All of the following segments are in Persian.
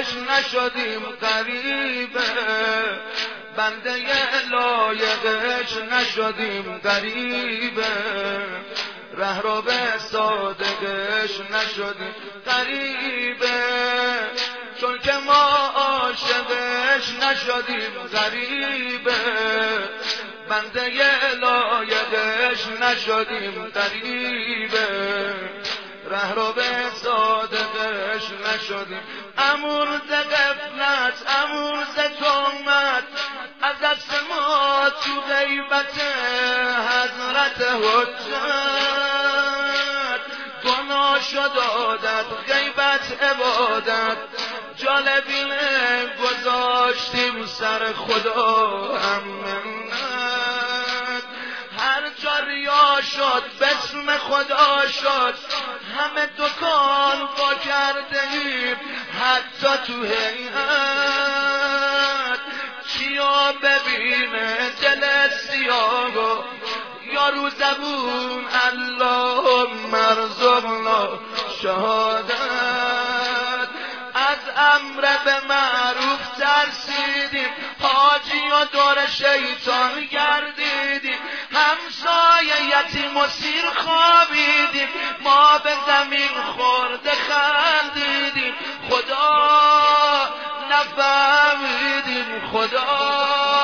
نشدیم غریبه، بنده لایقش نشدیم غریبه، رهرو به صادقش نشدیم غریبه، چون که ما عاشقش نشدیم غریبه، بنده لایقش نشدیم غریبه، رهرو به صادقش نشدیم. امور ز غفلت امور ز تهمت از دست ما تو غیبت حضرت حجت، گناه شد عادت غیبت عبادت، جالبینه گذاشتیم سر خدا هم منت، هر جا ریا شد بسم خدا شد، همه دکان با کرده ایم حتی تو هیئت، کیا ببینه دل سیاه یا رو زبون اللهم ارزقنا شهادت، از امر به معروف ترسیدیم، حاجی و دور شیطان گردیدیم، همسایه یتیم و سیر خوابیدیم، ما به زمین خورده خندیدیم، خدا نفهمیدیم، خدا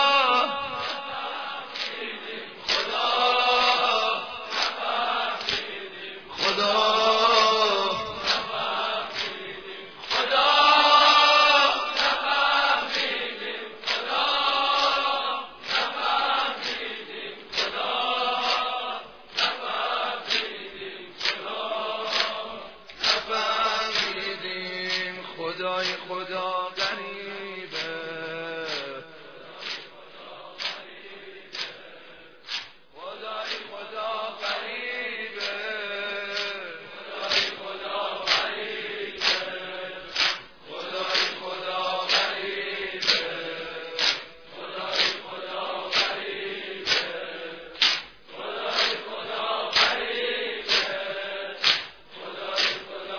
خدا غریبه، خدای خدا غریبه، خدای خدا غریبه، خدای خدا غریبه، خدای خدا غریبه، خدای خدا غریبه، خدای خدا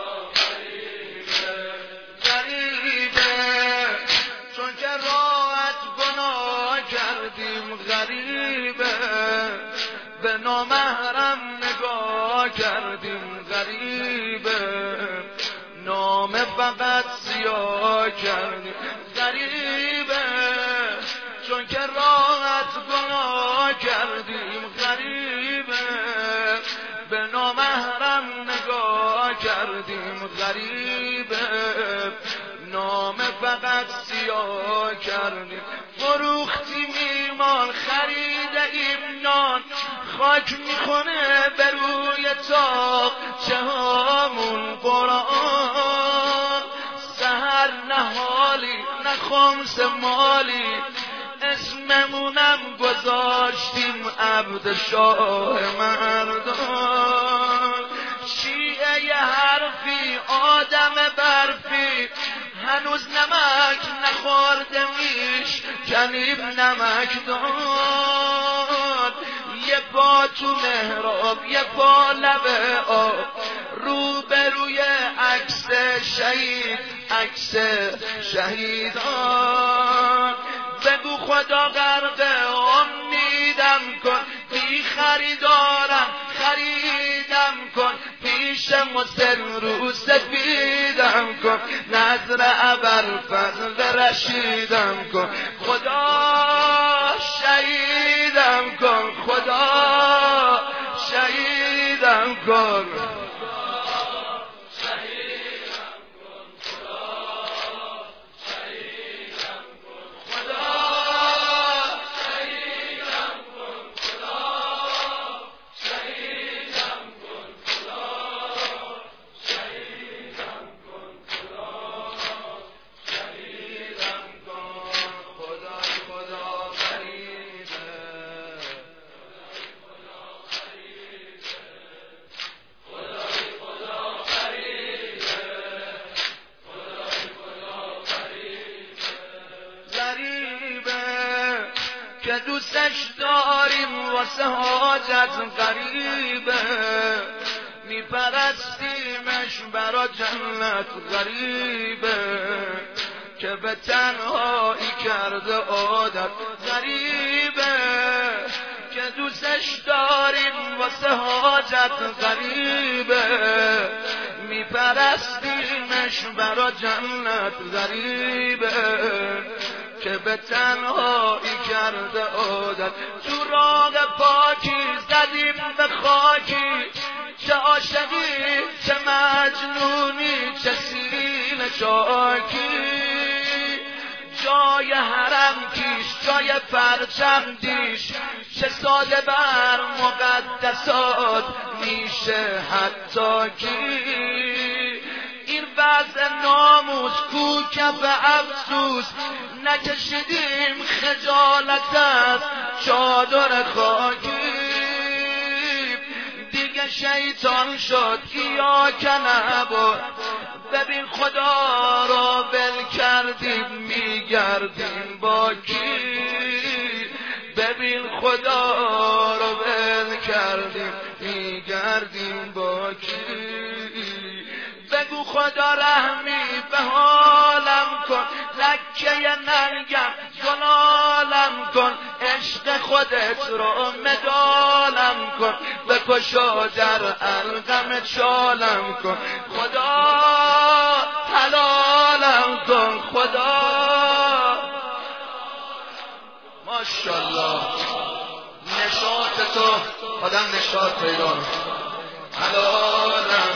غریبه، به نامحرم نگاه کردیم غریبه، نام فقط سیاه کردیم غریبه، چون که راحت گناه کردیم غریبه، به نامحرم نگاه کردیم غریبه، نام فقط سیاه کردیم، فروختیم ایمان خریدیم نان، خاک میخونه به روی تاق چهامون قرآن، سهر نهالی نه خمس مالی، اسممونم گذاشتیم عبد شاه مردان، شیعه ی حرفی آدم برفی، هنوز نمک نخورده میش کنیم نمکدان، یه پا تو محراب یه پا لب آب، رو به روی عکس شهید عکس شهیدان، بگو خدا غرق امیدم کن، بی خریدارم خریدم کن، پیش مسن رو سفیدم کن، نظر ابوالفضل رشیدم کن، خدا شهیدم کن، خدا شهیدم کن، که دوستش داریم واسه حاجت غریبه، میپرستیمش برا جنت غریبه، که به تنهایی کرده عادت. غریبه که دوستش داریم واسه حاجت. غریبه میپرستیمش برا جنت. غریبه که به تنهایی کرده عادت. تو راه پاکی زدیم به خاکی، چه عاشقی چه مجنونی چه سینه چاکی. جای حرم کیش جای پرچم دیش، چه ساده بر مقدسات میشه حتی کی. این وضع ناموس کو کف افسوس، نکشیدیم خجالت از چادر خاکی. دیگه شیطان شد یا کنبود، ببین خدا را ول کردیم میگردیم با کی. ببین خدا را ول کردیم میگردیم با کی. بگو خدا رحمی به حالم کن، لکه نرگم زلالم کن. عشق خودت رو مدالم کن، بکشا در القم چالم کن. خدا حلالم کن خدا. ماشاءالله نشاط تو آدم نشاط پیدا. حلالم